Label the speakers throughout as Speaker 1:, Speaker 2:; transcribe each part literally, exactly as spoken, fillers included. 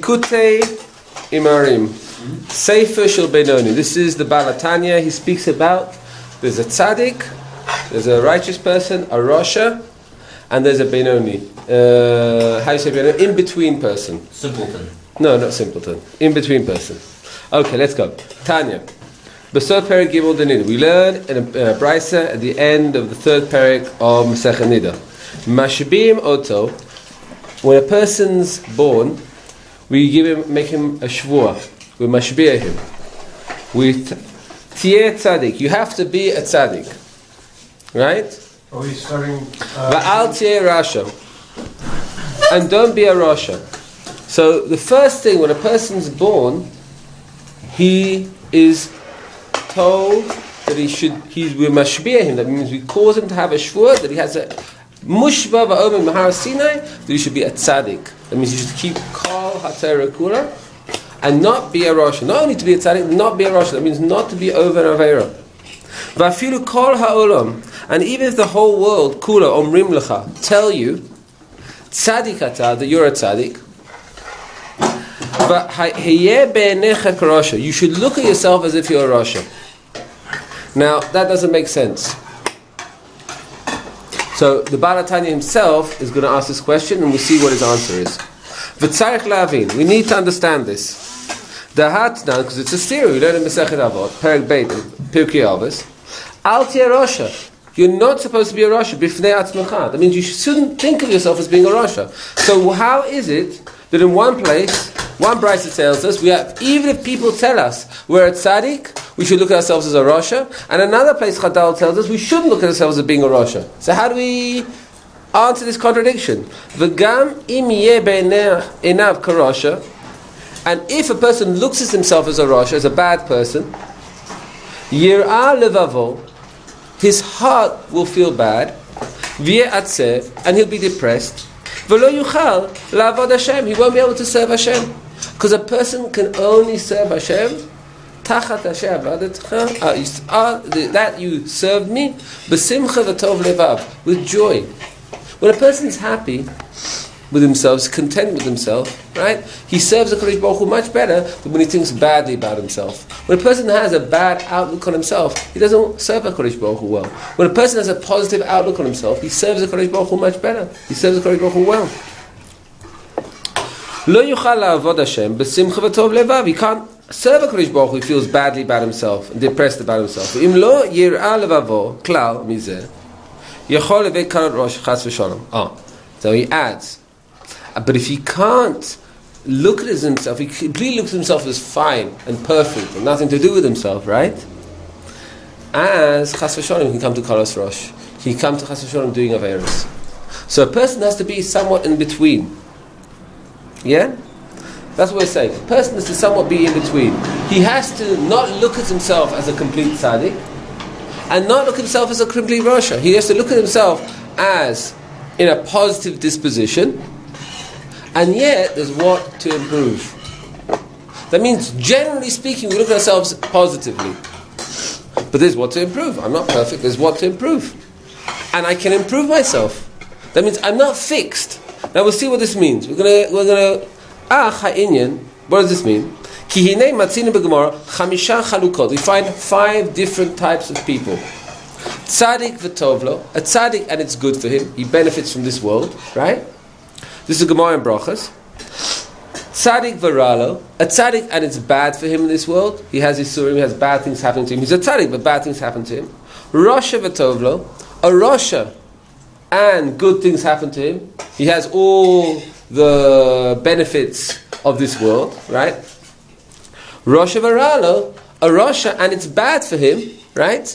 Speaker 1: Likutei Imarim. Sefer Shel Benoni. This is the Baal HaTanya. He speaks about there's a tzaddik, there's a righteous person, a Rasha, and there's a Benoni. Uh, how do you say Benoni? In between person.
Speaker 2: Simpleton.
Speaker 1: No, not simpleton. In between person. Okay, let's go. Tanya. Besot Perek Gimel Nida. We learn in a uh, brisa at the end of the third Perek of Masechet Nida. Mashbim Oto. When a person's born, we give him, make him a shvua. We mashbiah him. We tieh tzaddik. You have to be a tzaddik, right?
Speaker 3: Are we starting?
Speaker 1: Va'al tieh rasha. And don't be a rasha. So the first thing when a person's born, he is told that he should. He's we mashbiah him. That means we cause him to have a shvua that he has a mushba va'omer mahar Sinai. That he should be a tzaddik. That means he should keep kol haTorah kula. And not be a Rasha. Not only to be a tzaddik, not be a Rasha. That means not to be over an Aveira. Va'afilu kol ha'olam. And even if the whole world, kula, omrim lecha, tell you, tzaddik ata, that you're a tzaddik, va'hayeh be'enecha k'Rasha. You should look at yourself as if you're a Rasha. Now, that doesn't make sense. So, the Baal HaTanya himself is going to ask this question, and we'll see what his answer is. V'tzarech la'avin. We need to understand this. The hatnan, because it's a theory. We learn in Masechet Avot, Perek Beit, Pirkei Avos. Al tieh Rasha. You're not supposed to be a Rasha. Bifnei atzmecha. That means you shouldn't think of yourself as being a Rasha. So how is it that in one place, one brisa tells us, we have, even if people tell us we're a tzaddik, we should look at ourselves as a Rasha, and another place Chadal tells us we shouldn't look at ourselves as being a Rasha. So how do we answer this contradiction? V'gam im yeh be'enav k'Rasha. And if a person looks at himself as a Rasha, as a bad person, yir'ah levavo, his heart will feel bad, v'yeh atzeh, and he'll be depressed, v'lo yuchal la'avod Hashem, he won't be able to serve Hashem. Because a person can only serve Hashem, tachat Hashem avadatcha, that you served me, b'simcha v'tov levav, with joy. When a person is happy with himself, is content with himself, right? He serves the Kodesh Baruch Hu much better than when he thinks badly about himself. When a person has a bad outlook on himself, he doesn't serve the Kodesh Baruch Hu well. When a person has a positive outlook on himself, he serves the Kodesh Baruch Hu much better. He serves the Kodesh Baruch Hu well. Lo yuchal la'avod Hashem b'simcha v'tov levav. He can't serve the Kodesh Baruch Hu. He feels badly about himself and depressed about himself. Im lo yir'ah levavo klal mizeh yachol levei karot rosh chas v'shalom. Ah, so he adds. But if he can't look at himself, he completely looks at himself as fine and perfect and nothing to do with himself, right? As Chas v'Shalom, he can come to Karas Rosh. He can come to Chas v'Shalom doing Averos. So a person has to be somewhat in between. Yeah? That's what we're saying. A person has to somewhat be in between. He has to not look at himself as a complete tzaddik and not look at himself as a complete Rasha. He has to look at himself as in a positive disposition. And yet, there's what to improve. That means, generally speaking, we look at ourselves positively. But there's what to improve. I'm not perfect, there's what to improve. And I can improve myself. That means I'm not fixed. Now we'll see what this means. We're gonna, we're gonna, ah, ha'inyan. What does this mean? Ki hinei matzinu b'Gemara chamisha chalukot. We find five different types of people. Tzaddik v'tovlo. A tzaddik and it's good for him. He benefits from this world, right? This is Gemara in Brachas. Tzaddik v'ralo, a tzaddik and it's bad for him in this world. He has isurim, he has bad things happening to him. He's a tzaddik, but bad things happen to him. Rasha v'tovlo, a rasha and good things happen to him. He has all the benefits of this world, right? Rasha v'ralo, a rasha and it's bad for him, right?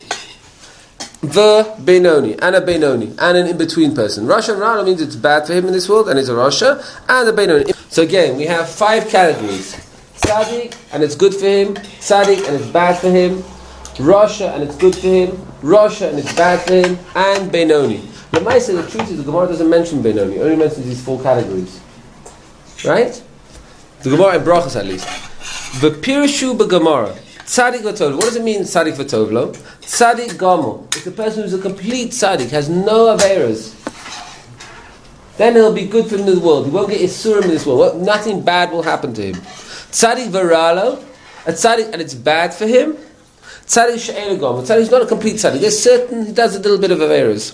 Speaker 1: The Benoni, and a Benoni, and an in-between person. Rasha and Rana means it's bad for him in this world, and it's a Rasha, and a Benoni. So again, we have five categories. Tzaddik, and it's good for him. Tzaddik, and it's bad for him. Rasha, and it's good for him. Rasha, and it's bad for him. And Benoni. The Maisa, the truth is, the Gemara doesn't mention Benoni. It only mentions these four categories. Right? The Gemara in Brachas at least. The Pirshu b'Gemara. Tzaddik v'tovlo. What does it mean, tzaddik v'tovlo? Tzaddik gamo. It's a person who's a complete tzaddik, has no aveiros. then it'll be good for him in the world. He won't get isurim in this world. Well, nothing bad will happen to him. Tzadik v'ralo, a tzadik, and it's bad for him. Tzadik she'eino gomer. Tzadik is not a complete tzadik. There's certain, he does a little bit of averos.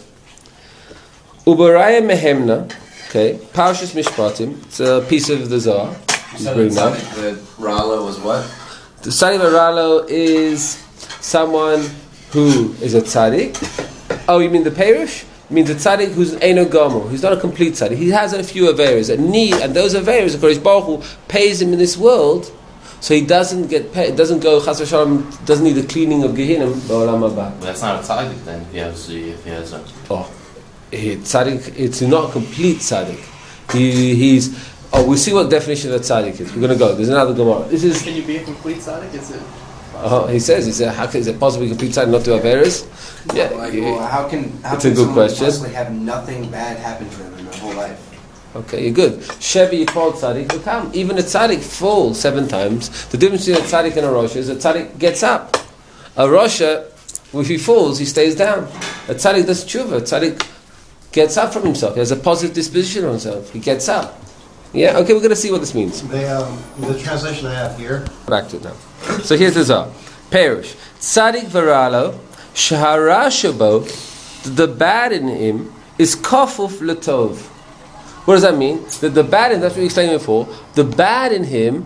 Speaker 1: Ubaraya mehemna, okay, Parshas Mishpatim, it's a piece of the Zohar.
Speaker 2: You said the tzadik, the ralo was what?
Speaker 1: The tzadik v'ralo is someone who is a tzaddik. Oh, you mean the Perush? It means a tzaddik who's an Eino Gomer. He's not a complete tzaddik. He has a few averos, a need, and those averos, the Kodesh Baruch Hu pays him in this world, so he doesn't get paid, doesn't go, Chas v'shalom, doesn't need the cleaning of Gehinnom, ba'olam haba.
Speaker 3: But that's not a tzaddik then, if he has, if he has a...
Speaker 1: Oh, he, tzaddik, it's not a complete tzaddik. He, he's, oh, we see what definition of a tzaddik is. We're going to go. There's another Gemara. This is...
Speaker 4: Can you be a complete tzaddik? Is it...
Speaker 1: Uh, he says, he said, how can, is it possible complete tzaddik not to have averos? Yeah,
Speaker 2: Like, well, how can how
Speaker 1: it's
Speaker 2: can
Speaker 1: a good
Speaker 2: someone
Speaker 1: question.
Speaker 2: possibly have nothing bad happen to them in their whole life?
Speaker 1: Okay, you're good. Shevi Yipol tzaddik will come. Even a tzaddik falls seven times. The difference between a tzaddik and a rosha is a tzaddik gets up. A rosha, if he falls, he stays down. A tzaddik does tshuva. A tzaddik gets up from himself. He has a positive disposition on himself. He gets up. Yeah. Okay, we're going to see what this means.
Speaker 5: The, um, the translation I have here.
Speaker 1: Back to it now. So here's the Zohar. Perush. Tzaddik v'ralo shahara shabo. The bad in him is kafuf letov. What does that mean? That the bad in, that's what we explained before, the bad in him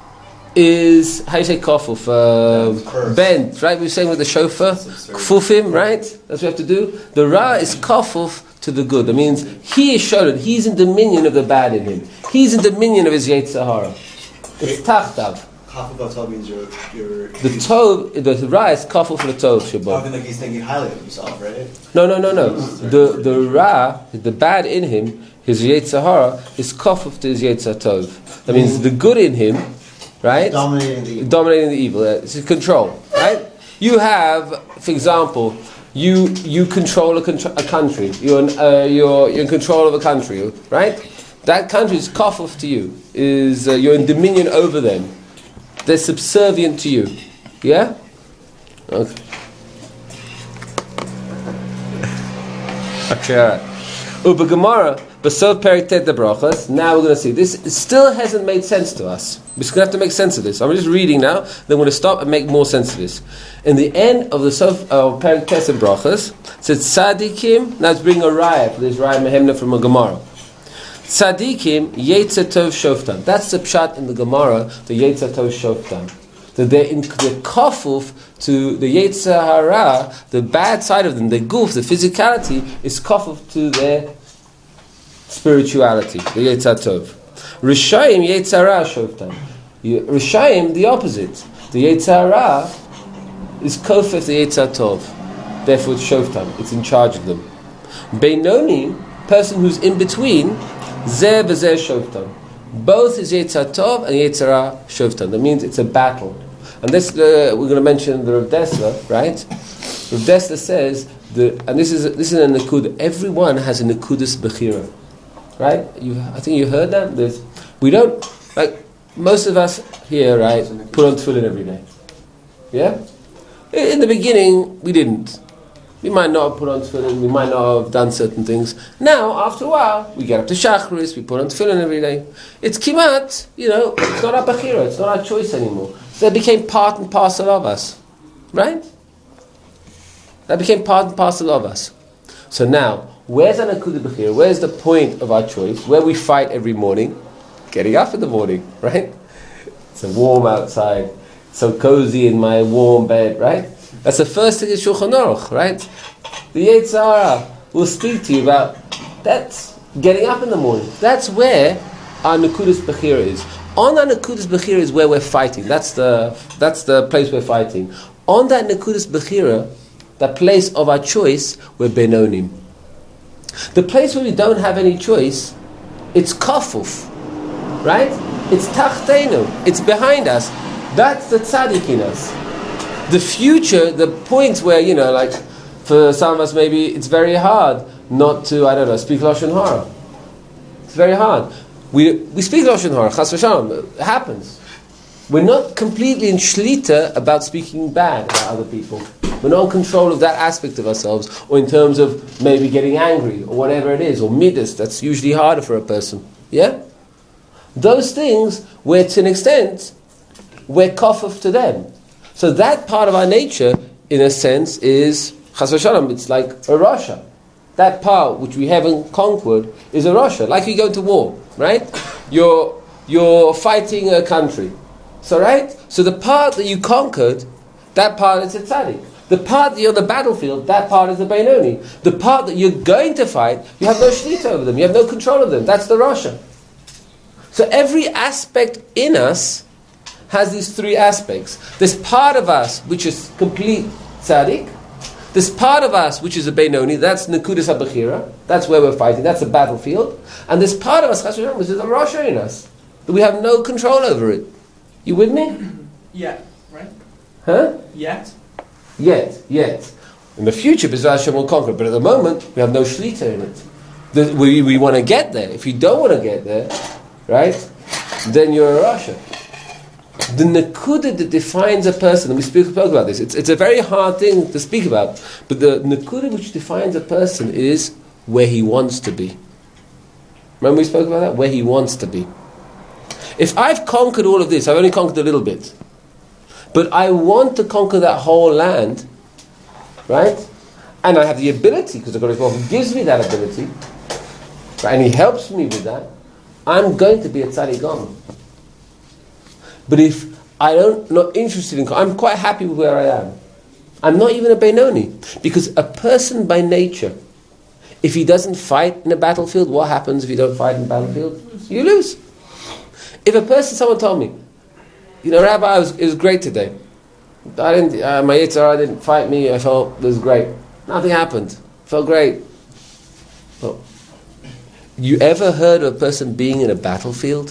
Speaker 1: is, how do you say kafuf? Uh, bent, right? We were saying with the shofar, kfufim, right? That's what we have to do. The ra is kafuf to the good. That means he is shown, he's in dominion of the bad in him. He's in dominion of his Yetzer Hara. It's tachtav.
Speaker 5: Half of tov means you're, you're
Speaker 1: The tov, the ra is kafuf letov, Shabbat.
Speaker 5: talking like he's thinking highly of himself, right?
Speaker 1: No, no, no, no. The the ra, the bad in him, his Yetzer Hara, is kafuf to his Yetzer Tov. That means the good in him, right?
Speaker 5: Dominating the evil.
Speaker 1: Dominating the evil. Uh, It's control, right? You have, for example, you you control a, contr- a country. You're, in, uh, you're you're in control of a country, right? That country is kafuf to you. Is uh, you're in dominion over them. They're subservient to you. Yeah. Okay. Okay. All right. Uba Gemara, Besov Perik Tet Brachas. Now we're going to see this. It still hasn't made sense to us. We're just going to have to make sense of this. I'm just reading now. Then we're going to stop and make more sense of this. In the end of the Sof of Perik Tet Brachas, it says Tzadikim. Now let's bring a raya for this raya mehemna from a Gemara. Tzadikim Yetzer Tov Shoftan. That's the pshat in the Gemara. The Yetzer Tov Shoftan. That they're in the kafuf to the Yetzer Hara, the bad side of them, the goof, the physicality, is kafuf to their spirituality, the Yetzer Tov. Rishayim Yetzer Hara Shoftan. Rishayim, the opposite. The Yetzer Hara is kafuf the Yetzer Tov. Therefore it's Shoftan. It's in charge of them. Beinoni, person who's in between, Zeh v'zeh Shoftan. Both is Yetzer Tov and Yetzer Hara Shoftan. That means it's a battle. And this, uh, we're going to mention the Rav Dessler, right? Rav Dessler says, the, and this is a, this is a Nakud, everyone has a Nakudus Bechira. Right? You, I think you heard that? There's, we don't, like, most of us here, right, put on tefillin every day. Yeah? In the beginning, we didn't. We might not have put on tefillin, we might not have done certain things. Now, after a while, we get up to Shachris, we put on tefillin every day. It's kimat, you know, it's not our bechira, it's not our choice anymore. So that became part and parcel of us. Right? That became part and parcel of us. So now, where's our nakuda bechira? Where's the point of our choice? Where we fight every morning? Getting up in the morning, right? It's so warm outside, so cozy in my warm bed, right? That's the first thing in Shulchan Aruch, right? The Yetzer Hara will speak to you about that's getting up in the morning. That's where our Nakudas Bechira is. On our Nakudas Bechira is where we're fighting. That's the that's the place we're fighting. On that Nakudas Bechira, that place of our choice, we're Benonim. The place where we don't have any choice, it's Kafuf, right? It's Tachtenu. It's behind us. That's the Tzaddik in us. The future, the points where, you know, like, for some of us maybe it's very hard not to, I don't know, speak Lashon Hara. It's very hard. We we speak Lashon Hara, Chas v'Shalom, it happens. we're not completely in shlita about speaking bad about other people. We're not in control of that aspect of ourselves, or in terms of maybe getting angry, or whatever it is, or midas. That's usually harder for a person. Yeah? Those things, where to an extent, we're kofuf to them. So that part of our nature, in a sense, is chas v'shalom. It's like a rasha. That part which we haven't conquered is a rasha. Like you go to war, right? You're you're fighting a country. So right? So the part that you conquered, that part is a tzaddik. The part that you're on the battlefield, that part is the Beinoni. The part that you're going to fight, you have no shlita over them. You have no control of them. That's the rasha. So every aspect in us has these three aspects. This part of us which is complete tzaddik. This part of us which is a Beinoni, that's Nekudas HaBechira. That's where we're fighting. That's a battlefield. And this part of us, Chas v'Shalom, which is a rasha in us. That we have no control over it. You with me?
Speaker 4: Yeah, right?
Speaker 1: Huh?
Speaker 4: Yet?
Speaker 1: Yet, yet. In the future, B'ezras Hashem will conquer. But at the moment, we have no shlita in it. The, we we want to get there. If you don't want to get there, right, then you're a rasha. The nekuda that defines a person, and we spoke about this, it's, it's a very hard thing to speak about, but the nekuda which defines a person is where he wants to be. Remember we spoke about that? Where he wants to be. If I've conquered all of this, I've only conquered a little bit, but I want to conquer that whole land, right? And I have the ability, because the Kodesh Baruch Hu gives me that ability, right? And He helps me with that, I'm going to be a tzaddik gam. But if I don't not interested in, I'm quite happy with where I am. I'm not even a Beinoni, because a person by nature, if he doesn't fight in a battlefield, what happens if you don't fight in a battlefield? You lose. If a person, someone told me, you know, Rabbi, it was, it was great today. I didn't, uh, my Yetzer Hara didn't fight me. I felt it was great. Nothing happened. Felt great. Well, you ever heard of a person being in a battlefield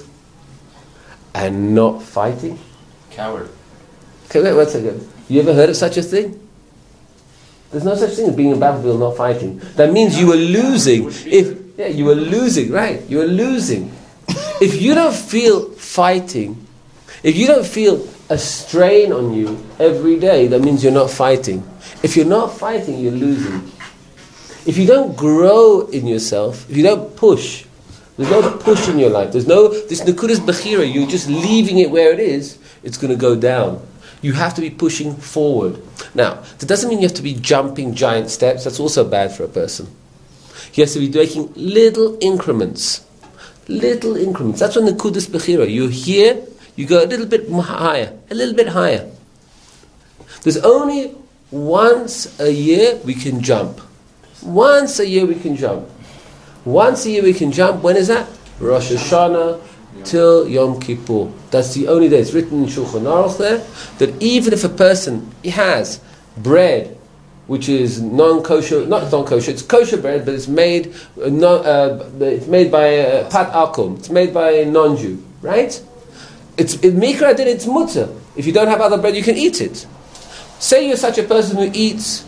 Speaker 1: and not fighting?
Speaker 3: Coward.
Speaker 1: Okay, wait one second. You ever heard of such a thing? There's no such thing as being in a battlefield and not fighting. That means you were losing. If yeah, you were losing, right? You were losing. If you don't feel fighting, if you don't feel a strain on you every day, that means you're not fighting. If you're not fighting, you're losing. If you don't grow in yourself, if you don't push, there's no push in your life. There's no, this Nekudas Bechira, you're just leaving it where it is, it's going to go down. You have to be pushing forward. Now, that doesn't mean you have to be jumping giant steps. That's also bad for a person. He has to be making little increments. Little increments. That's when Nekudas Bechira, you're here, you go a little bit higher, a little bit higher. There's only once a year we can jump. Once a year we can jump. Once a year we can jump. When is that? Rosh Hashanah till Yom Kippur. That's the only day. It's written in Shulchan Aruch there that even if a person has bread which is non-kosher, not non-kosher, it's kosher bread, but it's made uh, non, uh, it's made by uh, Pat Akum. It's made by a non-Jew, right? It's in Mikra Din, it's mutter. If you don't have other bread, you can eat it. Say you're such a person who eats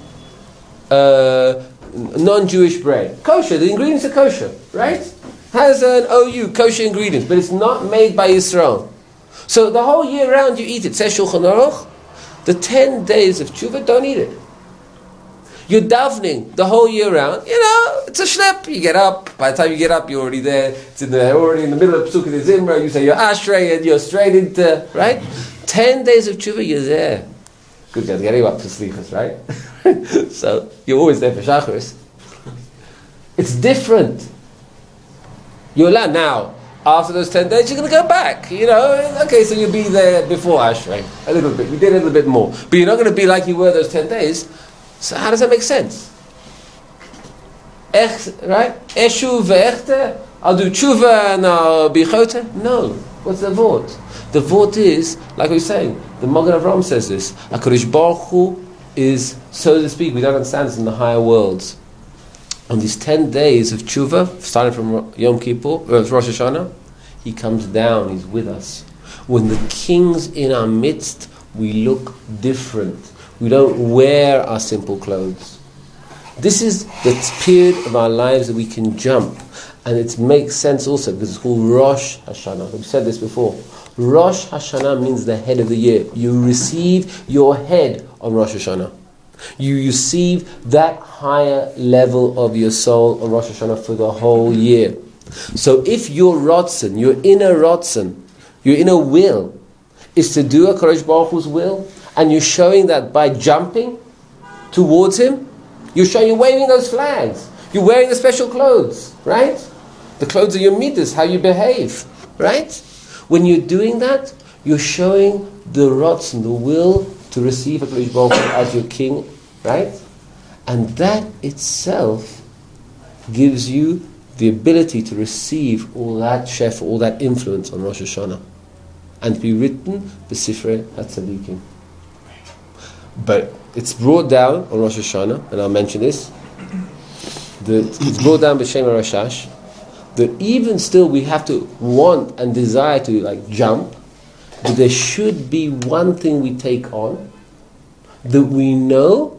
Speaker 1: uh, non-Jewish bread. Kosher, the ingredients are kosher, right? Has an O U, kosher ingredients, but it's not made by Yisrael. So the whole year round you eat it. Says Shulchan Aruch, the ten days of tshuva, don't eat it. You're davening the whole year round. You know, it's a schlep. You get up. By the time you get up, you're already there. It's in the, already in the middle of Pesukei Zimra. You say you're ashrei and you're straight into, right? Ten days of tshuva, you're there. Good guys, getting up to slichas, right? So you're always there for shacharis. It's different. You're allowed now. After those ten days, you're going to go back. You know, okay, so you'll be there before ashrei a little bit. You did a little bit more, but you're not going to be like you were those ten days. So how does that make sense? Ech, right? Eshu ve'echte? I'll do tshuva and I'll be chota? No. What's the vort? The vort is, like we were saying, the Magen Avraham says this, HaKadosh Baruch Hu is, so to speak, we don't understand this in the higher worlds. On these ten days of tshuva, starting from Yom Kippur, uh, Rosh Hashanah, He comes down, He's with us. When the King's in our midst, we look different. We don't wear our simple clothes. This is the period of our lives that we can jump. And it makes sense also because it's called Rosh Hashanah. We've said this before. Rosh Hashanah means the head of the year. You receive your head on Rosh Hashanah. You receive that higher level of your soul on Rosh Hashanah for the whole year. So if your Ratzon, your inner Ratzon, your inner will, is to do HaKadosh Baruch Hu's will, and you're showing that by jumping towards Him, you're showing, you're waving those flags. You're wearing the special clothes, right? The clothes are your midas, how you behave, right? When you're doing that, you're showing the Ratzon, the will to receive HaKadosh Baruch Hu as your king, right? And that itself gives you the ability to receive all that shef, all that influence on Rosh Hashanah, and to be written b'Sifrei HaTzadikim. But it's brought down on Rosh Hashanah, and I'll mention this. The, it's brought down b'Shem HaRashash, that even still we have to want and desire to like jump, but there should be one thing we take on that we know.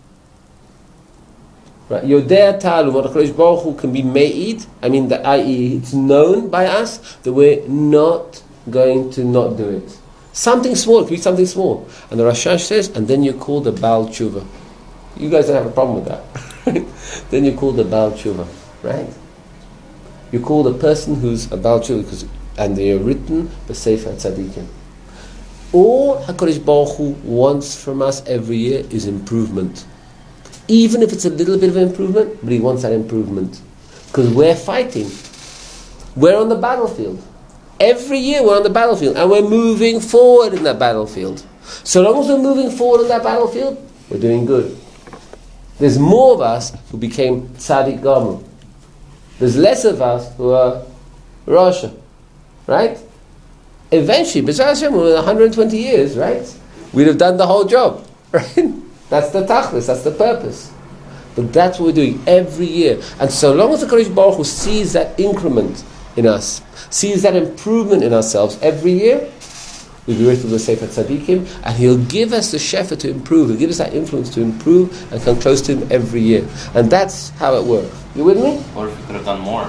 Speaker 1: Right, Yodea Ta'alu, what HaKadosh Baruch Hu can be made. I mean, that that is, it's known by us that we're not going to not do it. Something small, it could be something small. And the Rashash says, and then you're called a Baal Tshuva. You guys don't have a problem with that. Then you're called a Baal Tshuva, right? You're called a person who's a Baal Tshuva, because, and they are written b'Sefer Tzadikim. All HaKadosh Baruch Hu wants from us every year is improvement. Even if it's a little bit of improvement, but He wants that improvement. Because we're fighting. We're on the battlefield. Every year we're on the battlefield, and we're moving forward in that battlefield. So long as we're moving forward in that battlefield, we're doing good. There's more of us who became Tzaddik Gamur. There's less of us who are Rasha. Right? Eventually, b'Zras Hashem, in one hundred twenty years, right? We'd have done the whole job. Right? That's the tachlis, that's the purpose. But that's what we're doing every year. And so long as the Kodesh Baruch Hu sees that increment in us, sees that improvement in ourselves every year, we'll be ready for the Sefer Tzadikim, and He'll give us the shefa to improve, He'll give us that influence to improve and come close to Him every year. And that's how it works. You with me?
Speaker 3: Or if we could have done more.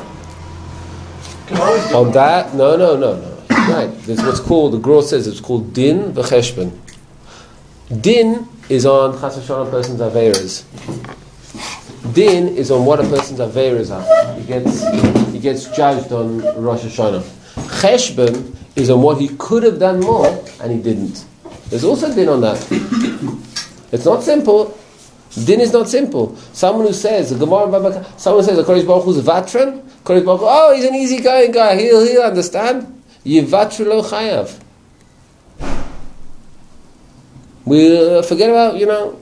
Speaker 1: On that, no, no, no, no. Right. There's what's called, the Gra says, it's called Din v'Cheshbon. Din is on Chas v'Shalom, a person's Averas. Din is on what a person's Averas are. He gets he gets judged on Rosh Hashanah. Cheshbon is on what he could have done more and he didn't. There's also din on that. It's not simple. Din is not simple. Someone who says, the Gemara, someone says, HaKadosh Baruch Hu's vatran, HaKadosh Baruch Hu, oh, he's an easygoing guy, he'll, he'll understand. Yivatru lo chayav. We uh, forget about, you know,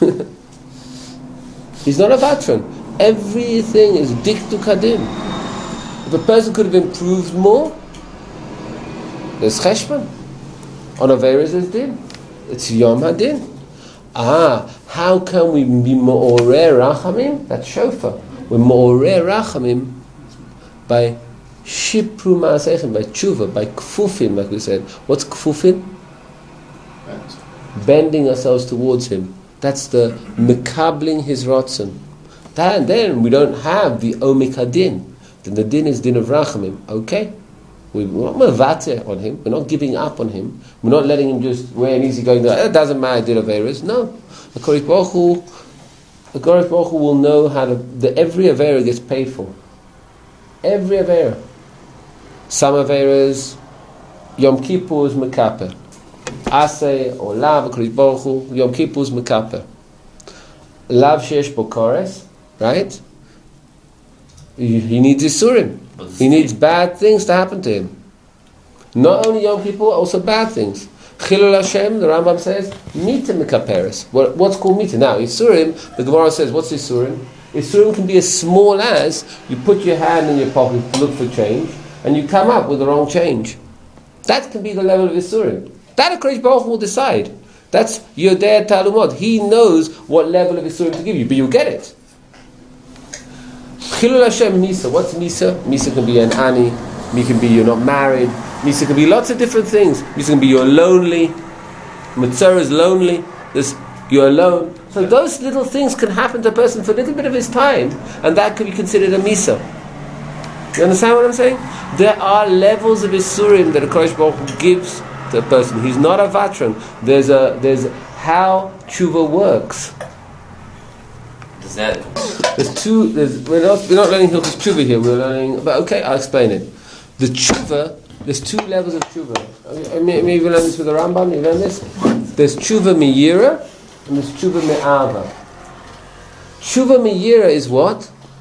Speaker 1: he's not a vatran. Everything is diktu kadim. If a person could have improved more, there's cheshbon. On Averis there's din. It's Yom HaDin. Ah, how can we be Mo'oreh Rachamim? That's shofar. We're Mo'oreh Rachamim by Shipru Ma'asechem, by tshuva, by kfufin, like we said. What's kfufin? Bending ourselves towards Him. That's the mekabling His ratzon. That, and then we don't have the omik hadin. Then the din is din of rachamim. Okay, we're not mevate on Him. We're not giving up on Him. We're not letting Him just wear an easy going. It doesn't matter. Din of errors. No, the Kodesh Baruch Hu, the Kodesh Baruch Hu will know how to. The, every avera gets paid for. Every avera. Some averas, Yom Kippur is mekaper. Aseh or Lav, HaKadosh Baruch Hu, Yom Kippur is mekaper. Lav sheyesh bo kores, right? He, he needs Isurim. He needs bad things to happen to him. Not only Yom Kippur, also bad things. Chilul Hashem, the Rambam says, Mita mekaperes. What, what's called Mita? Now, Isurim, the Gemara says, what's Isurim? Isurim can be as small as you put your hand in your pocket to look for change, and you come up with the wrong change. That can be the level of Isurim. That HaKadosh Baruch Hu will decide. That's Yodea Talumot. He knows what level of Isurim to give you, but you'll get it. Chilul Hashem Misa. What's Misa? Misa can be an ani. Misa can be you're not married. Misa can be lots of different things. Misa can be you're lonely. Mitzvah is lonely. There's, you're alone. So those little things can happen to a person for a little bit of his time, and that could be considered a Misa. You understand what I'm saying? There are levels of Isurim that a Kodesh Baruch Hu gives to a person. He's not a vatran. There's a there's how tshuva works.
Speaker 3: Does that?
Speaker 1: There's two. There's, we're not we're not learning Hilchos Tshuva here. We're learning. But okay, I'll explain it. The tshuva. There's two levels of tshuva. I mean, you learn this with the Rambam. You learn this. There's tshuva miyira and there's tshuva me'ava. Tshuva miyira is what?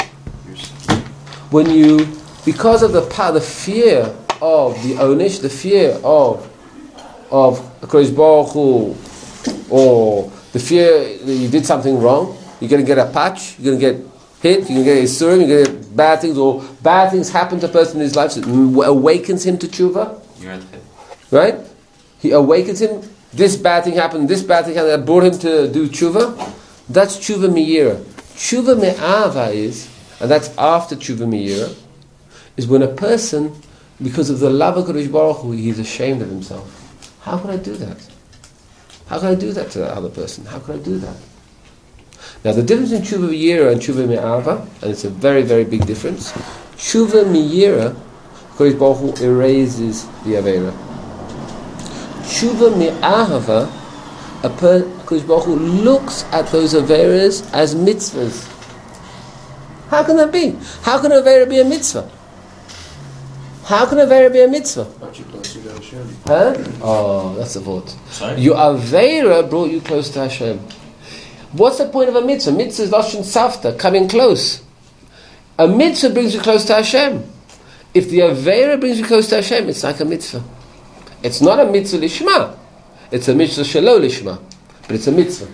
Speaker 1: When you, because of the the fear of the onish, the fear of of HaKadosh Baruch Hu, or the fear that you did something wrong, you're going to get a patch, you're going to get hit, you're going to get isurim, you're going to get bad things, or bad things happen to a person in his life, so it awakens him to tshuva.
Speaker 3: You're at the
Speaker 1: Right? He awakens him, this bad thing happened, this bad thing happened, that brought him to do tshuva. That's tshuva miyira. Tshuva me'ava is, and that's after tshuva miyira, is when a person, because of the love of HaKadosh Baruch Hu, he's ashamed of himself. How could I do that? How could I do that to that other person? How could I do that? Now the difference in tshuva miyira and tshuva me'ava, and it's a very, very big difference. Tshuva miyira, HaKadosh Baruch Hu erases the avera. Tshuva me'ahava, a per, HaKadosh Baruch Hu looks at those averas as mitzvahs. How can that be? How can an avera be a mitzvah? How can a avera be a mitzvah? Huh? Oh, that's the thought.
Speaker 3: Sorry?
Speaker 1: Your avera brought you close to Hashem. What's the point of a mitzvah? Mitzvah is lashon savta, coming close. A mitzvah brings you close to Hashem. If the avera brings you close to Hashem, it's like a mitzvah. It's not a mitzvah lishma. It's a mitzvah shelo lishma. But it's a mitzvah.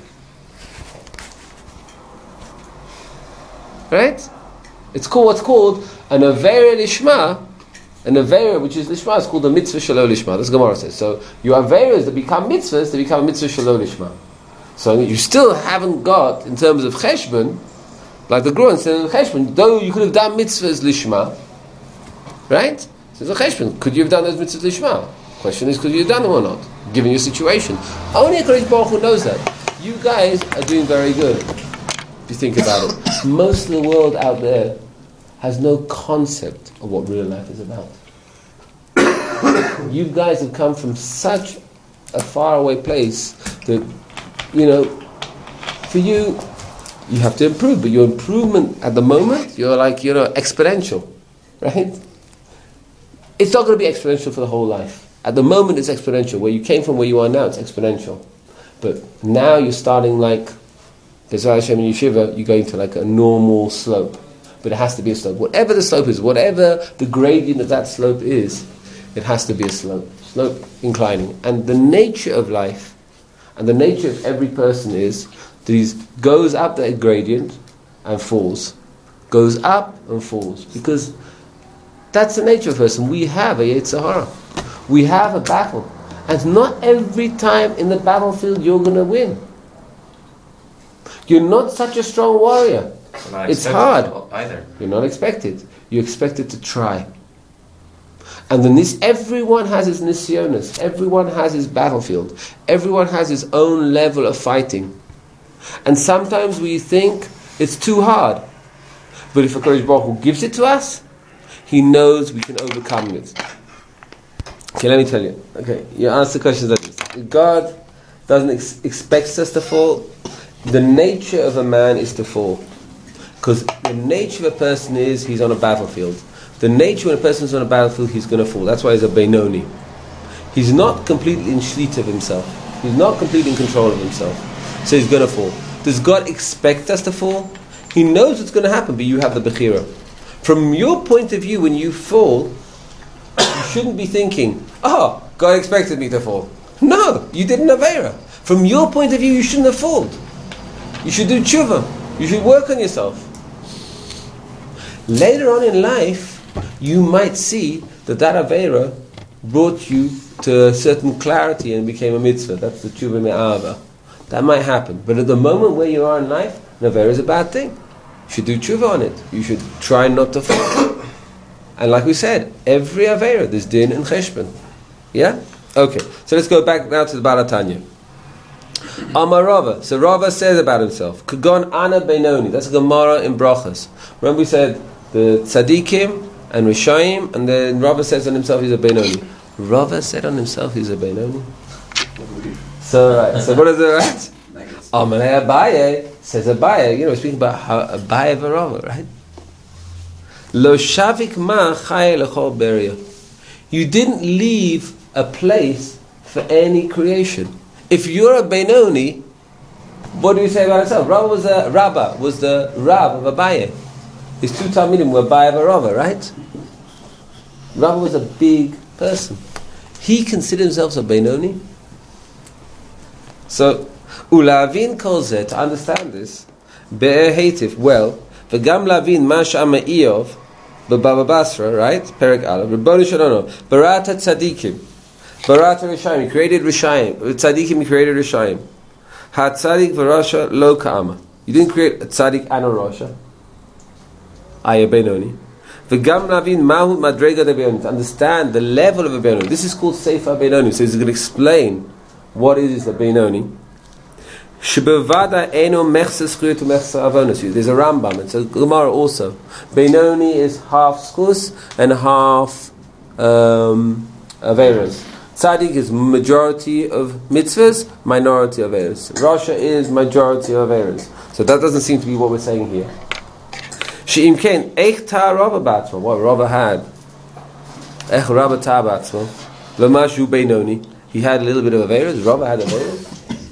Speaker 1: Right? It's called what's called an avera lishma. An avera which is lishma is called a mitzvah shelo lishma. That's what Gemara says. So your averas that become mitzvahs, they become a mitzvah shelo lishma. So you still haven't got, in terms of cheshbon, like the Gruan said in cheshbon, though you could have done mitzvahs lishma, right? So the cheshbon, could you have done those mitzvahs lishma? Question is, could you have done them or not, given your situation? Only HaKadosh Baruch Hu knows that. You guys are doing very good, if you think about it. Most of the world out there has no concept of what real life is about. You guys have come from such a faraway place that, you know, for you, you have to improve, but your improvement at the moment, you're like, you know, exponential, right? It's not going to be exponential for the whole life. At the moment, it's exponential. Where you came from, where you are now, it's exponential. But now you're starting like, B'ezras Hashem in Yeshiva, you're going to like a normal slope. But it has to be a slope. Whatever the slope is, whatever the gradient of that slope is, it has to be a slope. Slope inclining. And the nature of life, and the nature of every person is that he goes up that gradient and falls. Goes up and falls. Because that's the nature of a person. We have a Yetzer Hara. We have a battle. And not every time in the battlefield you're going to win. You're not such a strong warrior. It's hard.
Speaker 3: Either.
Speaker 1: You're not expected. You're expected to try. And then this, everyone has his nisyonos. Everyone has his battlefield. Everyone has his own level of fighting. And sometimes we think it's too hard. But if HaKadosh Baruch Hu gives it to us, He knows we can overcome it. Okay, let me tell you. Okay, you answer questions like this. God doesn't ex- expect us to fall. The nature of a man is to fall. Because the nature of a person is, he's on a battlefield. The nature when a person is on a battlefield, he's going to fall. That's why he's a Beinoni. He's not completely in shlita of himself. He's not completely in control of himself. So he's going to fall. Does God expect us to fall? He knows what's going to happen, but you have the Bechira. From your point of view, when you fall, you shouldn't be thinking, oh, God expected me to fall. No, you did an Aveira. From your point of view, you shouldn't have fallen. You should do tshuva. You should work on yourself. Later on in life, you might see that that Aveira brought you to a certain clarity and became a mitzvah. That's the tshuva me'ava. That might happen. But at the moment where you are in life, an Aveira is a bad thing. You should do tshuva on it. You should try not to fall. And like we said, every Aveira, there's din and cheshbon. Yeah? Okay. So let's go back now to the Baal HaTanya. Amar Rava. So Rava says about himself, Kagon ana Beinoni. That's a Gemara in Brachas. Remember we said the tzaddikim and Rishayim, and then Rava says on himself he's a Benoni. Rava said on himself he's a Benoni. So right, so what is it, right? Amalei Abaye says Abaye, you know, we're speaking about how Abaye Varava, right? Lo shavik ma chay lechol beria. You didn't leave a place for any creation. If you're a Benoni, what do you say about yourself? Rava was a Rabba, was the Rab of Abaye. His two Talmidim were Abaye Varava, right? Rava was a big person. He considered himself a Benoni. So, Ulavin calls it, to understand this, Be'er Hatif, well, V'gam lavin ma sh'ama Iyov, B'Baba Basra, right? Perek Aleph, Rebbeinu Shalono, Barata Tzadikim, Barata Rishayim, he created Rishayim, Tzadikim, he created Rishayim. Ha-Tzadik v'Rasha lo ka'ama. You didn't create a Tzadik and a Rasha. Aya Benoni. V'gam lavin mahu madrega de Benoni. To understand the level of a Benoni. This is called Sefer Benoni. So he's going to explain what is a Benoni. Shebevada eno mechses chuyot u'mechses avonus. There's a Rambam. It's a Gemara also. Benoni is half skus and half um, averas. Tzaddik is majority of mitzvahs, minority of averas. Rasha is majority of averas. So that doesn't seem to be what we're saying here. She'im ken eich ta Rava batzma. What Rava had? Eich Rava ta batzma. L'mashu Benoni. He had a little bit of averas. Rava had averas.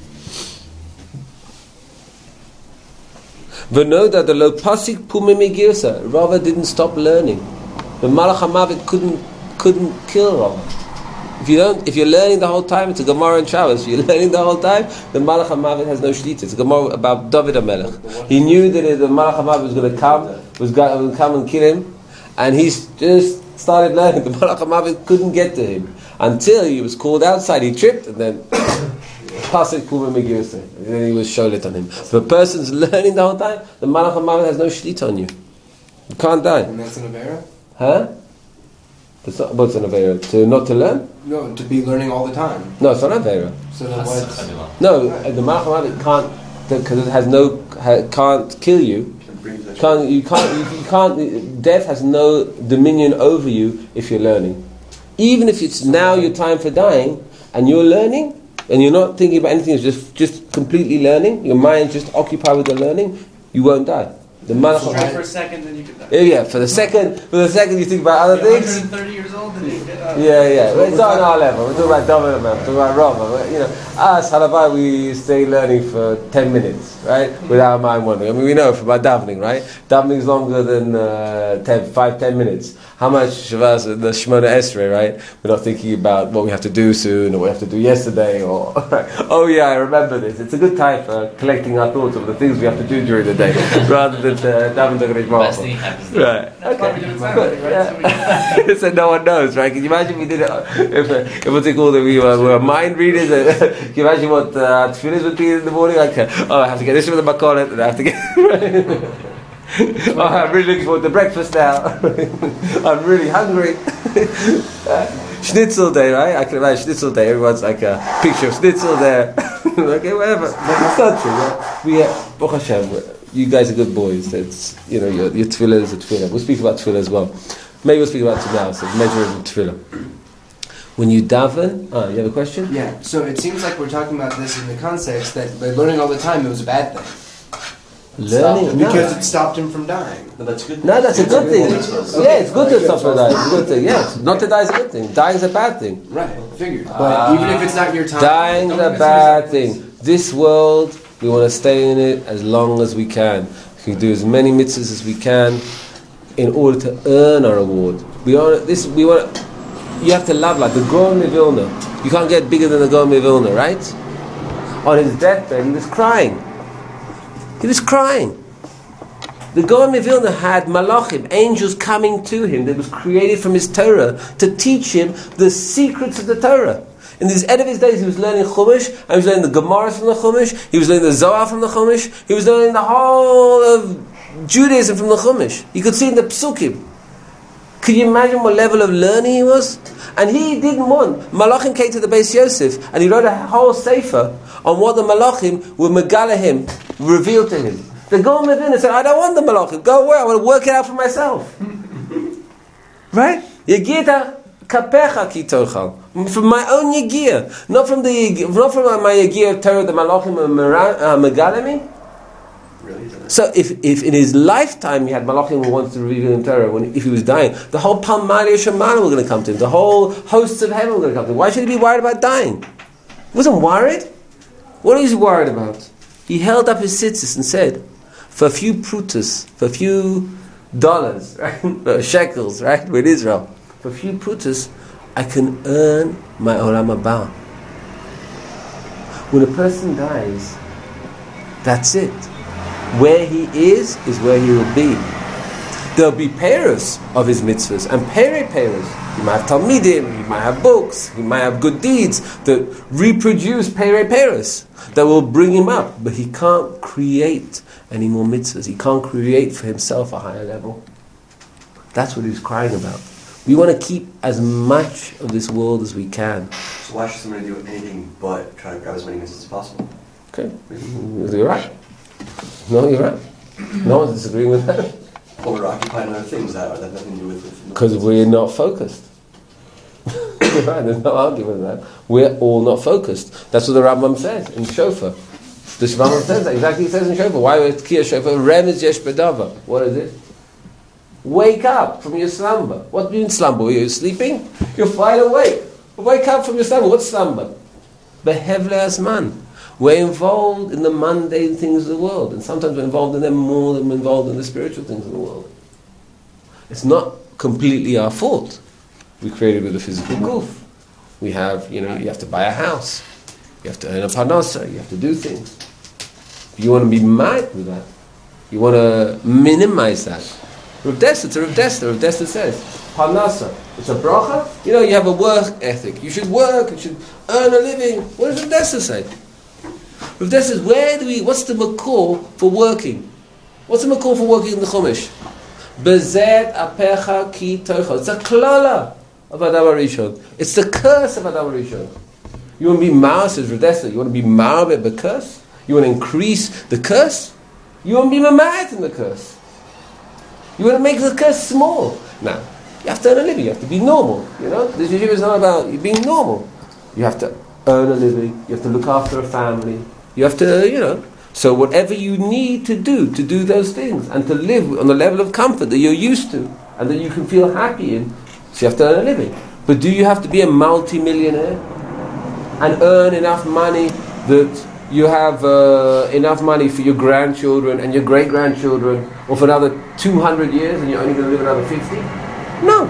Speaker 1: V'noda the lo pasik pumimi girsa. Rava didn't stop learning. The Malach HaMavet couldn't couldn't kill Rava. If you don't, if you're learning the whole time, it's a Gemara and Shabbos. If you're learning the whole time, the Malach HaMavet has no shlita. It's a Gemara about David HaMelech. He knew that the Malach HaMavet was going to come, was going to come and kill him, and he just started learning. The Malach HaMavet couldn't get to him until he was called outside. He tripped, and then pasik kuma megirse, and then he was sholet on him. If a person's learning the whole time, the Malach HaMavet has no shlita on you. You can't die.
Speaker 2: And that's an Avera?
Speaker 1: Huh? It's not, what's an Avera? To not to learn?
Speaker 2: No, to be learning all the time.
Speaker 1: No, it's not an Avera.
Speaker 2: So then what?
Speaker 1: No, right. The Malach HaMavet can't, because it has no, ha, can't kill you. Can't, you can't, you, you can't, death has no dominion over you if you're learning. Even if it's now your time for dying, and you're learning, and you're not thinking about anything, it's just, just completely learning, your mind's just occupied with the learning, you won't die. The Malach
Speaker 4: Try for a second, then you can die.
Speaker 1: Yeah, yeah, for the second, for the second you think about other
Speaker 4: You're
Speaker 1: things.
Speaker 4: one hundred thirty years old, and you get up.
Speaker 1: Yeah, yeah. Well, it's not on our level. We're talking about David, man. We're talking about Rava. You know, us, Halabai, we stay learning for ten minutes, right? Without our mind wandering. I mean, we know from our davening, right? Davening is longer than uh, ten, five, ten minutes. How much Shavas, the Shemona Esrei, right? We're not thinking about what we have to do soon, or what we have to do yesterday, or, oh yeah, I remember this. It's a good time for collecting our thoughts of the things we have to do during the day, rather than uh, davening the Greish Baruch
Speaker 3: Best thing happens.
Speaker 1: Right.
Speaker 4: That's why we do it silently, right? So we
Speaker 1: So no one knows, right? Can you imagine we did it if, if what's it called, if we were, we were mind readers? Uh, can you imagine what uh, tefillahs would be in the morning? Like, uh, oh, I have to get this from the makonet, and I have to get. Oh, I'm really looking forward to breakfast now. I'm really hungry. uh, schnitzel day, right? I can imagine schnitzel day. Everyone's like a picture of schnitzel there. Okay, whatever. It's not true. Right? We, uh, Baruch Hashem, you guys are good boys. It's, you know, your, your tefillah is a tefillah. We'll speak about tefillah as well. Maybe we'll speak about it now. So measure of tefillah. When you daven, ah, you have a question?
Speaker 2: Yeah, so it seems like we're talking about this in the context that by learning all the time it was a bad thing.
Speaker 1: Learning, no.
Speaker 2: Because it stopped him from dying.
Speaker 5: No, that's good.
Speaker 1: No, that's a good thing.
Speaker 2: Okay.
Speaker 1: Yeah, it's good to stop for dying. It's a good thing. Yeah, not to die is a good thing. Dying is a bad thing.
Speaker 2: Right, figured. But
Speaker 1: Uh,
Speaker 2: even if it's not your time...
Speaker 1: Dying is
Speaker 2: don't
Speaker 1: a
Speaker 2: miss
Speaker 1: bad
Speaker 2: yourself.
Speaker 1: thing. This world, we want to stay in it as long as we can. We can do as many mitzvahs as we can in order to earn our reward. We are this. We want. You have to love like the Gaon of Vilna. You can't get bigger than the Gaon of Vilna, right? On his deathbed, he was crying. He was crying. The Gaon of Vilna had malachim, angels coming to him that was created from his Torah to teach him the secrets of the Torah. In the end of his days, he was learning Chumash, and he was learning the Gemara from the Chumash, he was learning the Zohar from the Chumash, he was learning the whole of Judaism from the Chumash. You could see in the Psukim. Could you imagine what level of learning he was? And he didn't want. Malachim came to the Beis Yosef, and he wrote a whole sefer on what the Malachim would megala him, reveal to him. The Gaon of Vilna said, I don't want the Malachim, go away, I want to work it out for myself. Right? Yagita kapecha ki tochal. From my own yagia, not from the not from my yagia of Torah, the malachim and megalemi. So if, if in his lifetime he had malachim who wanted to reveal him Torah, when if he was dying, the whole Palmalia Shemana were going to come to him, the whole hosts of heaven were going to come to him. Why should he be worried about dying? He wasn't worried. What is he worried about? He held up his tzitzis and said, for a few prutas, for a few dollars, right? shekels, right, with Israel, for a few prutas, I can earn my olam haba. When a person dies, that's it. Where he is, is where he will be. There'll be peiros of his mitzvahs, and pere peiros. He might have talmidim, he might have books, he might have good deeds that reproduce pere peiros, that will bring him up. But he can't create any more mitzvahs. He can't create for himself a higher level. That's what he's crying about. We want to keep as much of this world as we can.
Speaker 6: So why should somebody do anything but try to grab as many mitzvahs as possible?
Speaker 1: Okay, you're right. No, you're right. No one's disagreeing with that.
Speaker 6: Well, we're occupied on other things that have nothing to do with...
Speaker 1: Because we're not focused. You're right, there's no argument with that. We're all not focused. That's what the Rambam says in Shofar. The Rambam says that, exactly it says in Shofar. Why would Kiyah Shofar? Remez yesh bedava. What is it? Wake up from your slumber. What do you mean slumber? Are you sleeping? You're fine awake. Wake up from your slumber. What's slumber? Behevle asman. We're involved in the mundane things of the world, and sometimes we're involved in them more than we're involved in the spiritual things of the world. It's not completely our fault. We created with a physical goof. We have, you know, you have to buy a house. You have to earn a parnasa. You have to do things. You want to be mad with that. You want to minimize that. Rav Dessler, it's a Rav Dessler. Rav Dessler says, parnasa, it's a bracha. You know, you have a work ethic. You should work. You should earn a living. What does Rav Dessler say? Rav Dessler says, where do we, what's the makor for working? What's the makor for working in the Chumash? Bezet apecha ki toicha. It's a klala of Adam HaRishon. It's the curse of Adam HaRishon. You want to be mar, says Rav Dessler, you want to be mar the curse? You want to increase the curse? You want to be mamad in the curse? You want to make the curse small? Now, you have to earn a living, you have to be normal. You know, this yeshiva is not about you being normal. You have to earn a living, you have to look after a family, you have to, you know, so whatever you need to do, to do those things, and to live on the level of comfort that you're used to, and that you can feel happy in, so you have to earn a living. But do you have to be a multi-millionaire, and earn enough money that you have uh, enough money for your grandchildren, and your great-grandchildren, or for another two hundred years, and you're only going to live another fifty? No.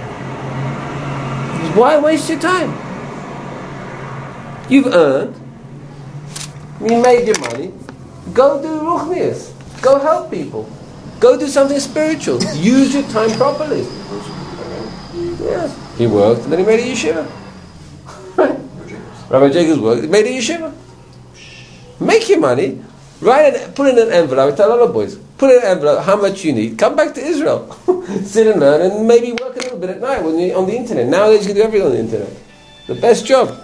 Speaker 1: Why waste your time? You've earned, you made your money, go do ruchnias, go help people, go do something spiritual, use your time properly. Yes, he worked and then he made a yeshiva. Rabbi Jacobs worked, he made a yeshiva. Make your money, write it, put it in an envelope, I tell all the boys, put it in an envelope, how much you need, come back to Israel, sit and learn, and maybe work a little bit at night when you're on the internet. Nowadays you can do everything on the internet. The best job.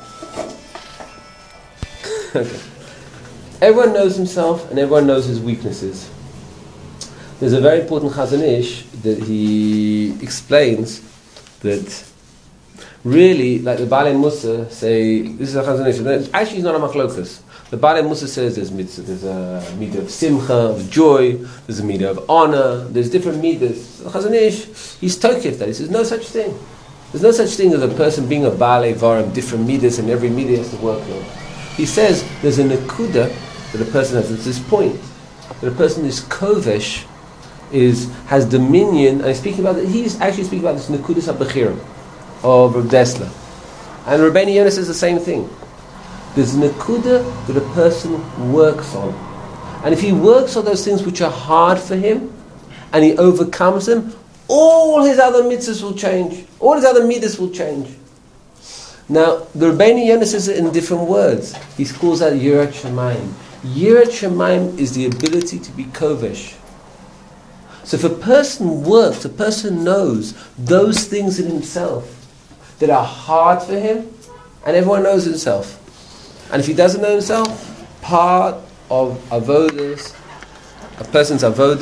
Speaker 1: Okay. Everyone knows himself and everyone knows his weaknesses. There's a very important Chazon Ish that he explains that really, like the Baalei Musa say, this is a Chazon Ish, actually it's not a machlokas. The Baalei Musa says there's mitzvah, there's a midah of simcha, of joy, there's a midah of honor, there's different midahs. The Chazon Ish, he's tokif that, he says no such thing. There's no such thing as a person being a Baalei Varim, different midahs, and every midah has to work on. He says there's a nekuda that a person has at this point, that a person is kovesh, is has dominion, and he's speaking about it, he's actually speaking about this nekudas habechirim of Rav Dessler. And Rabbeinu Yonah says the same thing. There's a nekuda that a person works on. And if he works on those things which are hard for him, and he overcomes them, all his other mitzvahs will change. All his other midas will change. Now, the Rabbeinu Yonah says it in different words. He calls that Yirat Shamayim. Yirat Shamayim is the ability to be kovesh. So if a person works, a person knows those things in himself that are hard for him, and everyone knows himself. And if he doesn't know himself, part of avodas, a person's avodah,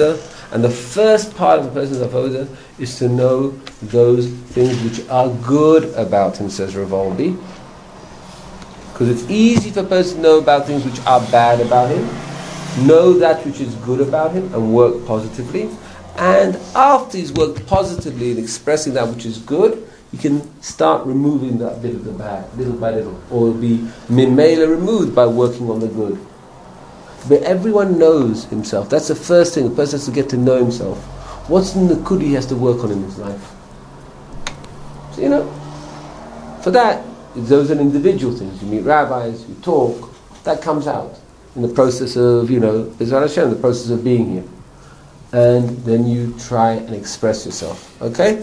Speaker 1: And the first part of a person's avodah is to know those things which are good about him, says Rav Olby. Because it's easy for a person to know about things which are bad about him, know that which is good about him, and work positively. And after he's worked positively in expressing that which is good, you can start removing that bit of the bad, little by little, or be mimela removed by working on the good. But everyone knows himself. That's the first thing. The person has to get to know himself. What's the nakud he has to work on in his life? So, you know, for that, those are individual things. You meet rabbis, you talk, that comes out in the process of, you know, B'ezras Hashem, the process of being here. And then you try and express yourself. Okay?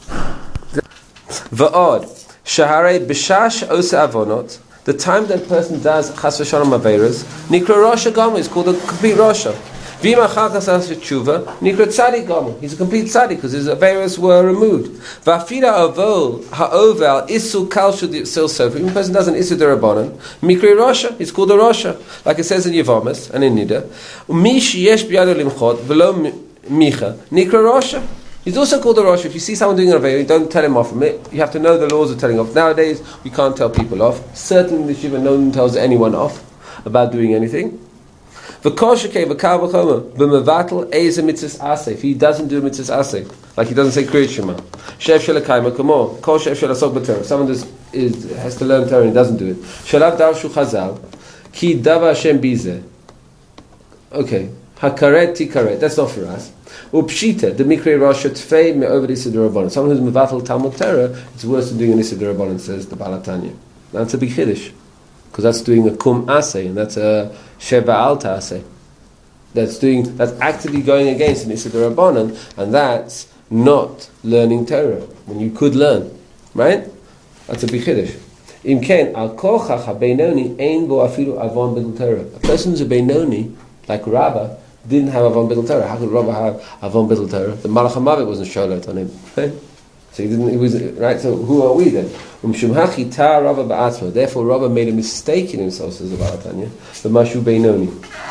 Speaker 1: Va'od, shaharei b'shash osa avonot, the time that a person does chas v'shalom averos, nikra rosha gamo, is called a complete rosha. V'im achar kas has tshuva, nikra tzadik gamo, he's a complete tzadik because his averos were removed. Va'afila avol ha'ovel isu kal shul sofer, even a person does an isu derabanan, mikra rosha, he's called a rosha, like it says in Yevamis and in Nida. Mish yesh b'yado limchot v'lo micha, nikra rosha. He's also called a Rosh. If you see someone doing an Aveira, don't tell him off from it. You have to know the laws of telling off. Nowadays, we can't tell people off. Certainly, the Shiva, no one tells anyone off about doing anything. If he doesn't do mitzvahs aseh, like he doesn't say Kriyat Shema, Shef Shelakayma Kamo, Kol Shef Shelasok B'Torah. Someone does, is, has to learn Torah and doesn't do it. Shalav Darshu Chazal, Ki Dava Hashem Bizeh. Okay, Hakaret Tikaret. That's not for us. Upshita, the Mikre Rosh Tfei me over the Issa D'Rabbanan. Someone who's Mevatel Talmud Torah, it's worse than doing an Issa D'Rabbanan, says the Baal HaTanya. That's a big Chiddush, because that's doing a Kum Aseh, and that's a Sheva Alta Aseh. That's doing, that's actively going against an Issa D'Rabbanan, and that's not learning Torah, when you could learn. Right? That's a big Chiddush. Im Ken, Al Kochach HaBeinoni Ein Bo Afilu Avon B'Del Torah. A person who's a Beinoni, like Rabbah, didn't have Avon B'Del Torah. How could Rabbah have Avon B'Del Torah? The Malach HaMavet wasn't Sholet on him. Right? So he didn't, he was, right? So who are we then? Umshumhachi ta Rabbah ba'atzma. Therefore Rabbah made a mistake in himself, says the Baal HaTanya. The Mashu Beinoni.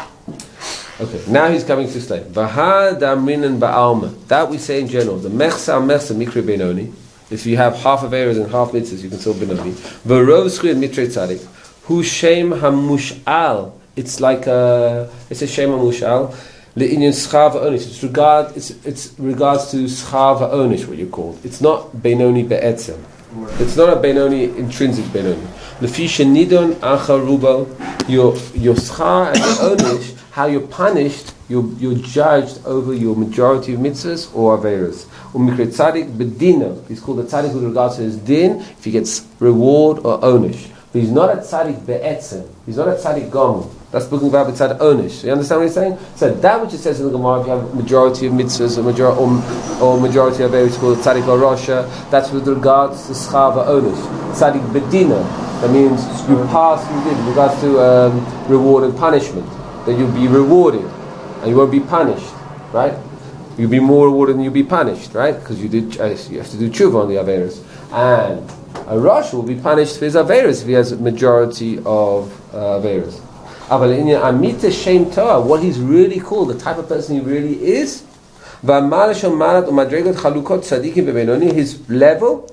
Speaker 1: Okay, now he's coming to explain. V'ha damrinan ba'alma. That we say in general. The mechsa mechsa mikri Beinoni. If you have half of errors and half mitzvahs, you can still Beinoni. V'rov zchuyat mitre tzadik. Hu shem hamush'al. It's like a, it's a Shema Mushal, Le'inyan Schar V'onish. It's regard, it's it's regards to Schar V'onish, what you call. It's not Beinoni Be'etzem. It's not a Beinoni, intrinsic Beinoni. Lefi Shenidon Acha Rubo, your your Schar and Onish, how you're punished, you're you're judged over your majority of mitzvahs or averas. Umikre Tzadik Bedino. He's called a Tzadik with regards to his din, if he gets reward or Onish. But he's not a Tzadik Be'etzem. He's not a Tzadik Gomu. That's speaking about B'tzad Onish. You understand what he's saying? So that which it says in the Gemara, if you have majority of mitzvahs or, major, or, or majority of areas called Tzadik or Rosha, that's with regards to Schar V'Onish. Tzadik Bedina, that means you pass through this, with regards to um, reward and punishment. That you'll be rewarded and you won't be punished, right? You'll be more rewarded than you'll be punished, right? Because you did, uh, you have to do tshuva on the Averas. And a Rosh will be punished for his Averas if he has a majority of uh, Averas. What he's really called, the type of person he really is, his level,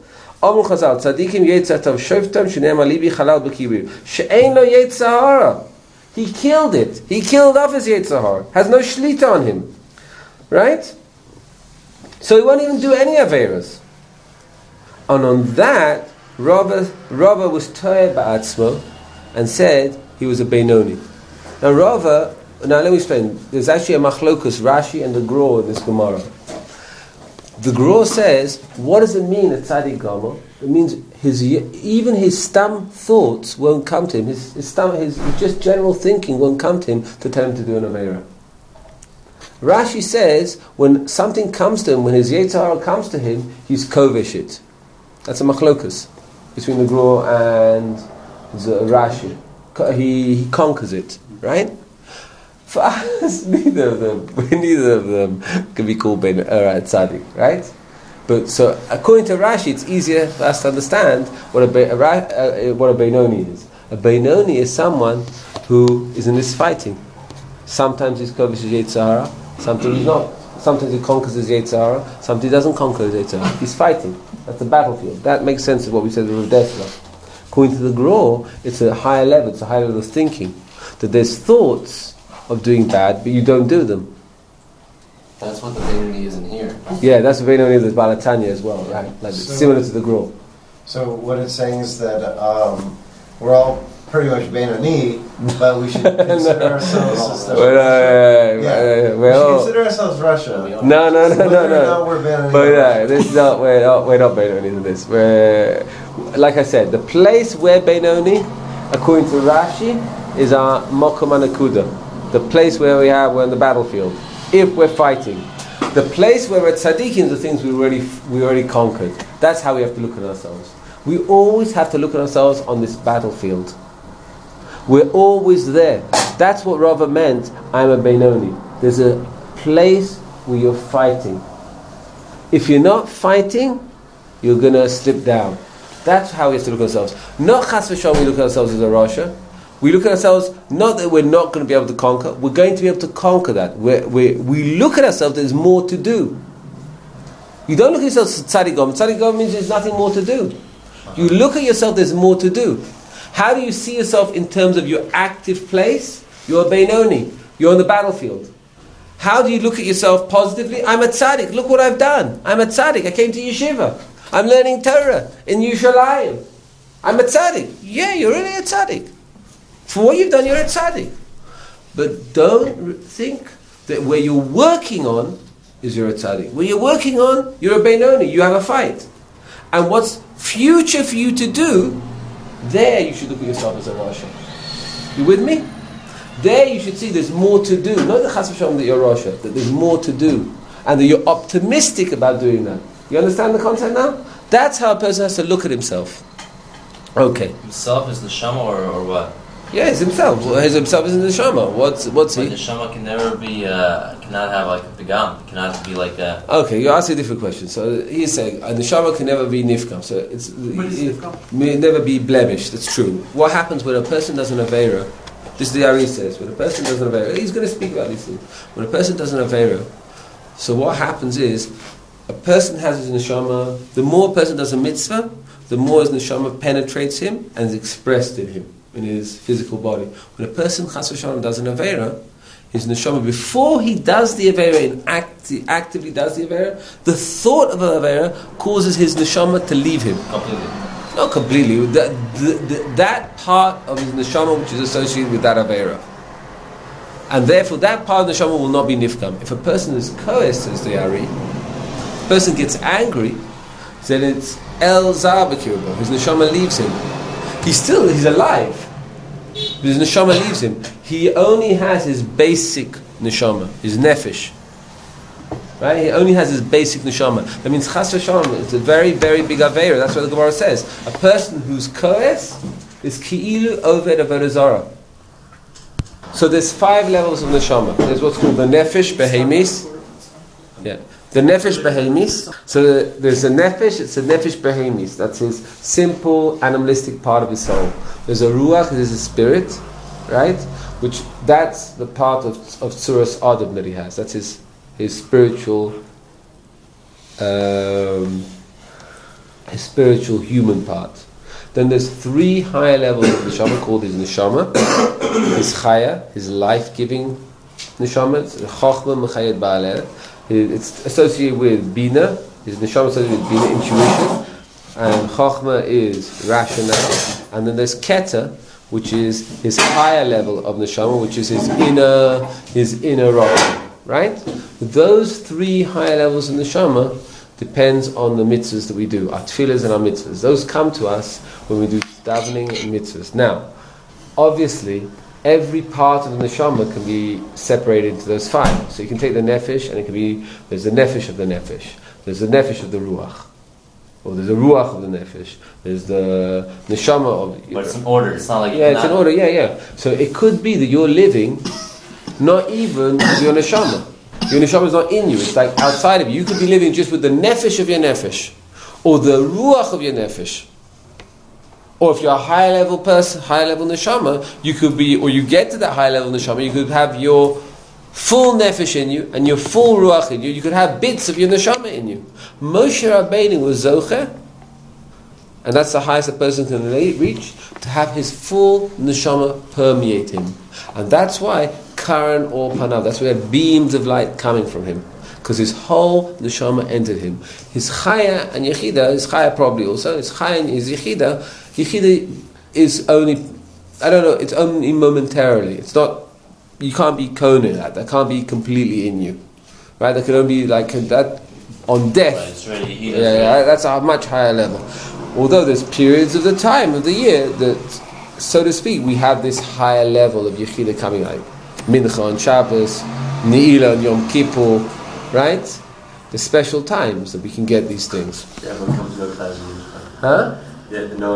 Speaker 1: he killed it. He killed off his Yetzirah. Has no shlita on him. Right? So he won't even do any Averas. And on that, Rabbah, Rabbah was toyed ba'atzmo and said he was a Beinoni. Now Rava, now let me explain. There's actually a machlokus, Rashi and the Gra in this Gemara. The Gra says, what does it mean a tzaddik gamo? It means his even his stam thoughts won't come to him. His his, stam, his just general thinking won't come to him to tell him to do an aveira. Rashi says when something comes to him, when his Yetzirah comes to him, he's kovish it. That's a machlokus between the Gra and the Rashi. He he conquers it, right? For us, neither of them, neither of them can be called ben uh, tzaddik, right? But so, according to Rashi, it's easier for us to understand what a, be, a uh, what a Beinoni is. A Beinoni is someone who is in this fighting. Sometimes he's kovish Yetzirah, sometimes he's not. sometimes he conquers his Yetzer Hara, sometimes he doesn't conquer his Yetzer Hara. He's fighting. That's the battlefield. That makes sense of what we said with Desla. According to the Gra, it's a higher level, it's a higher level of thinking. That there's thoughts of doing bad, but you don't do them.
Speaker 3: That's what the Beinoni is in here.
Speaker 1: Yeah, that's what Beinoni is with Balatanya as well, right? Like
Speaker 7: So-
Speaker 1: similar to the Gra.
Speaker 7: So what it's saying is that um, we're all pretty much Benoni, but we should consider ourselves as the
Speaker 1: Well, uh,
Speaker 7: Yeah.
Speaker 1: yeah,
Speaker 7: We
Speaker 1: well,
Speaker 7: should consider ourselves Russia.
Speaker 1: No, no, no,
Speaker 7: Whether
Speaker 1: no,
Speaker 7: or
Speaker 1: no.
Speaker 7: not we're Benoni.
Speaker 1: But no, this is not, we're not, we're not Benoni in this. We're, like I said, the place where Benoni, according to Rashi, is our Mokom Anakuda. The place where we are, we're on the battlefield. If we're fighting. The place where we're tzaddikim, the things we already, we already conquered. That's how we have to look at ourselves. We always have to look at ourselves on this battlefield. We're always there. That's what Rava meant, I'm a Benoni. There's a place where you're fighting. If you're not fighting, you're going to slip down. That's how we have to look at ourselves. Not chas v'shalom we look at ourselves as a Rasha. We look at ourselves, not that we're not going to be able to conquer, we're going to be able to conquer that. We're, we're, we look at ourselves, there's more to do. You don't look at yourself as tzaddigom. Tzaddigom means there's nothing more to do. You look at yourself, there's more to do. How do you see yourself in terms of your active place? You're a Benoni. You're on the battlefield. How do you look at yourself positively? I'm a tzaddik. Look what I've done. I'm a tzaddik. I came to yeshiva. I'm learning Torah in Yerushalayim. I'm a tzaddik. Yeah, you're really a tzaddik. For what you've done, you're a tzaddik. But don't think that where you're working on is you're a tzaddik. Where you're working on, you're a Benoni. You have a fight. And what's future for you to do, there you should look at yourself as a Rasha. You with me? There you should see there's more to do. Not the chas v'shalom that you're Rasha, that there's more to do. And that you're optimistic about doing that. You understand the concept now? That's how a person has to look at himself. Okay.
Speaker 3: Himself is the Neshama or, or what?
Speaker 1: Yeah, it's himself. Well, his himself is in the Neshama. What's, what's
Speaker 3: But
Speaker 1: he?
Speaker 3: the Neshama can never be, uh, cannot have like a pigam. It cannot be like a...
Speaker 1: Okay, you're asking a different question. So he's saying, a Neshama can never be nifkam. So it's,
Speaker 4: What is
Speaker 1: it
Speaker 4: nifkam?
Speaker 1: may never be blemished. That's true. What happens when a person does an Aveira? This is the Ari says. When a person does an Aveira, he's going to speak about these things. When a person does an Aveira, so what happens is, a person has his Neshama, the more a person does a mitzvah, the more his Neshama penetrates him and is expressed in him, in his physical body. When a person, chas v'shalom, does an Aveira, his Neshama, before he does the Aveira and act, actively does the Aveira, the thought of an Aveira causes his Neshama to leave him.
Speaker 3: Completely.
Speaker 1: Not completely. That, the, the, that part of his Neshama which is associated with that Aveira. And therefore that part of the Neshama will not be nifkam. If a person is koes, says the Ari, if a person gets angry, then it's el zarbakirbo. His Neshama leaves him. He's still, he's alive. But his Neshama leaves him. He only has his basic Neshama, his nefesh. Right? He only has his basic neshama. That means chas v'shalom. It's a very, very big aveira. That's what the Gemara says. A person who's koes is ki'ilu oved avodah zarah. So there's five levels of neshama. There's what's called the nefesh behemis. Yeah, the nefesh behemis. So the, there's a nefesh. It's a nefesh behemis. That's his simple animalistic part of his soul. There's a ruach. There's a spirit, right? Which that's the part of of tzuras adam that he has. That's his. His spiritual, um, his spiritual human part. Then there's three higher levels of neshama called his neshama, his chaya, his life-giving neshama. It's chochma mechayet ba'aleh. It's associated with bina. His neshama is associated with bina, intuition, and chochma is rationale. And then there's keta, which is his higher level of neshama, which is his inner, his inner rock. Right? Those three higher levels of neshama depends on the mitzvahs that we do, our tefillahs and our mitzvahs. Those come to us when we do davening and mitzvahs. Now, obviously, every part of the neshama can be separated into those five. So you can take the nefesh, and it can be, there's the nefesh of the nefesh, there's the nefesh of the ruach, or there's the ruach of the nefesh, there's the neshama of...
Speaker 3: But it's in order, it's not like...
Speaker 1: Yeah, it's in order, yeah, yeah. So it could be that you're living... not even your neshama. Your neshama is not in you. It's like outside of you. You could be living just with the nefesh of your nefesh, or the ruach of your nefesh. Or if you're a high level person, high level neshama, you could be, or you get to that high level neshama, you could have your full nefesh in you and your full ruach in you. You could have bits of your neshama in you. Moshe Rabbeinu was zocher, and that's the highest a person can reach, to have his full neshama permeate him. And that's why Karan or Panav, that's where beams of light coming from him. Because his whole neshama entered him. His chaya and yechida, his chaya probably also, his chaya and his yechida, yechida is only, I don't know, it's only momentarily. It's not, you can't be kona that, that can't be completely in you. Right? That can only be like that on death.
Speaker 3: Right, it's really, he
Speaker 1: Yeah,
Speaker 3: does
Speaker 1: yeah,
Speaker 3: really-
Speaker 1: that's a much higher level. Although there's periods of the time of the year that, so to speak, we have this higher level of Yechida coming out. Mincha on Shabbos, Ne'ilah on Yom Kippur, right? The special times that we can get these things.
Speaker 6: Yeah, everyone comes to no class.
Speaker 1: Huh?
Speaker 6: Yeah, no